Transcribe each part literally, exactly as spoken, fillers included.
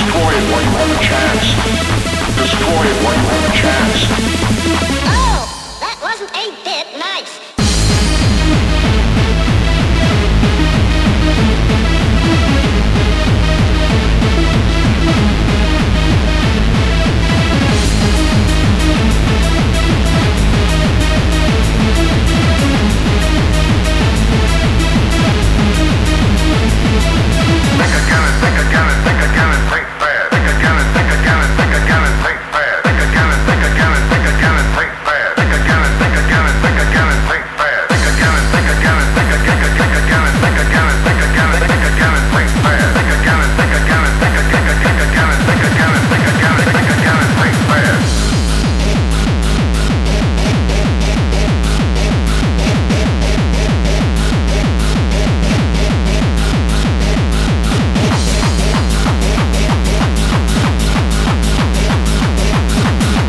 Destroy it while you have a chance. Destroy it while you have a chance. Oh, that wasn't a bit nice. Think again and think again and think again and think fast. Think again and think again and think again and think fast. Think again and think again and think again and think fast. Think again and think again and think again and think fast. Think again and think again and think again and think again and think again and think again and think again and think fast. Think again and think again and think again and think again and think again and think again and think again and think fast.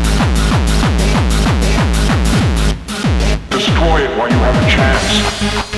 Destroy it while you have a chance.